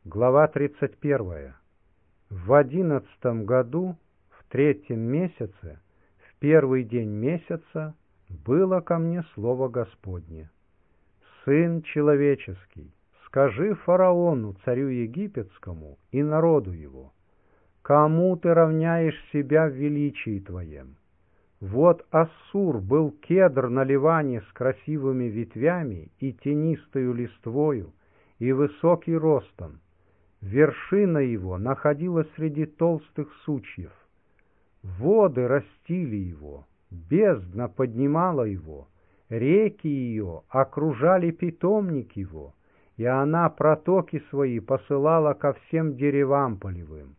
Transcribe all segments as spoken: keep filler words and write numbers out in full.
Глава тридцать первая. В одиннадцатом году, в третьем месяце, в первый день месяца, было ко мне слово Господне. Сын человеческий, скажи фараону, царю египетскому, и народу его, кому ты равняешь себя в величии твоем? Вот Ассур был кедр на Ливане с красивыми ветвями и тенистою листвою, и высокий ростом. Вершина его находилась среди толстых сучьев. Воды растили его, бездна поднимала его, реки ее окружали питомник его, и она протоки свои посылала ко всем деревам полевым.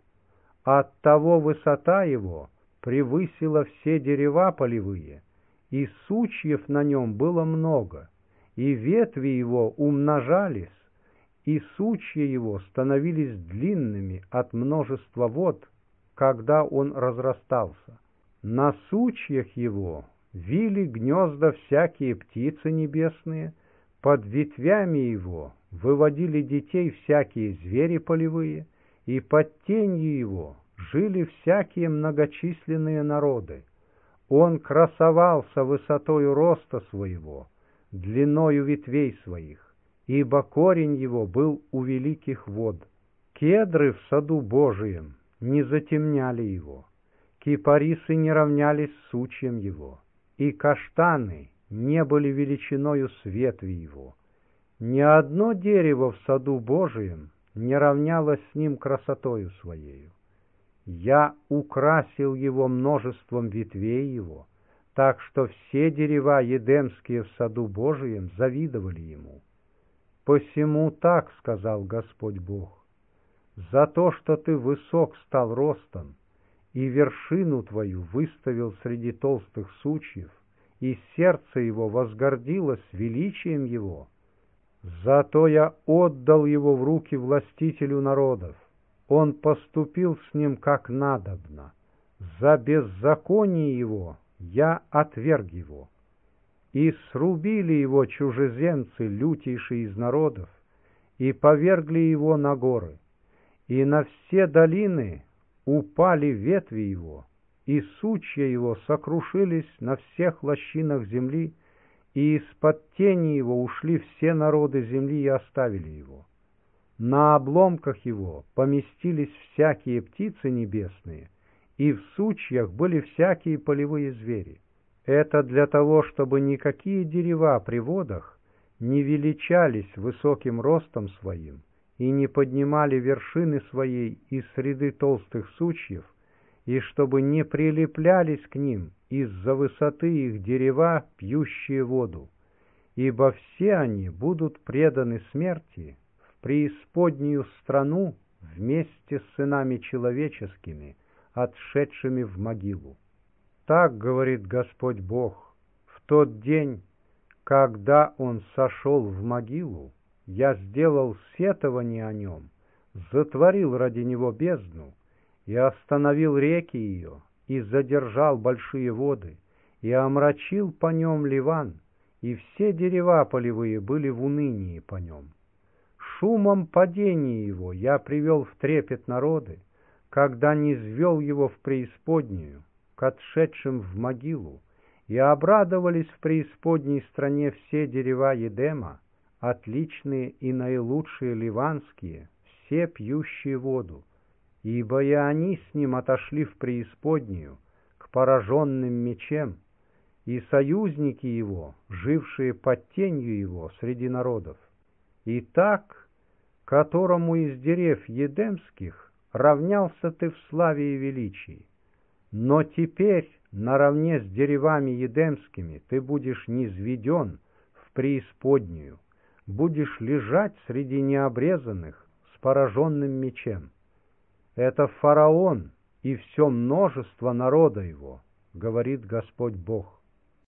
Оттого высота его превысила все дерева полевые, и сучьев на нем было много, и ветви его умножались, и сучья его становились длинными от множества вод, когда он разрастался. На сучьях его вили гнезда всякие птицы небесные, под ветвями его выводили детей всякие звери полевые, и под тенью его жили всякие многочисленные народы. Он красовался высотою роста своего, длиною ветвей своих, ибо корень его был у великих вод. Кедры в саду Божием не затемняли его, кипарисы не равнялись сучьям его, и каштаны не были величиною с ветви его. Ни одно дерево в саду Божием не равнялось с ним красотою своею. Я украсил его множеством ветвей его, так что все дерева едемские в саду Божием завидовали ему. Посему так сказал Господь Бог: за то, что ты высок стал ростом, и вершину твою выставил среди толстых сучьев, и сердце его возгордилось величием его, зато я отдал его в руки властителю народов. Он поступил с ним как надобно. За беззаконие его я отверг его. И срубили его чужеземцы, лютейшие из народов, и повергли его на горы, и на все долины упали ветви его, и сучья его сокрушились на всех лощинах земли, и из-под тени его ушли все народы земли и оставили его. На обломках его поместились всякие птицы небесные, и в сучьях были всякие полевые звери. Это для того, чтобы никакие дерева при водах не величались высоким ростом своим и не поднимали вершины своей из среды толстых сучьев, и чтобы не прилеплялись к ним из-за высоты их дерева, пьющие воду, ибо все они будут преданы смерти в преисподнюю страну вместе с сынами человеческими, отшедшими в могилу. Так говорит Господь Бог: в тот день, когда он сошел в могилу, я сделал сетование о нем, затворил ради него бездну, и остановил реки ее, и задержал большие воды, и омрачил по нем Ливан, и все дерева полевые были в унынии по нем. Шумом падения его я привел в трепет народы, когда низвел его в преисподнюю, к отшедшим в могилу, и обрадовались в преисподней стране все дерева Едема, отличные и наилучшие ливанские, все пьющие воду, ибо и они с ним отошли в преисподнюю, к пораженным мечем, и союзники его, жившие под тенью его среди народов. И так, которому из дерев едемских равнялся ты в славе и величии. Но теперь наравне с деревами едемскими ты будешь низведен в преисподнюю, будешь лежать среди необрезанных с пораженным мечем. Это фараон и все множество народа его, говорит Господь Бог.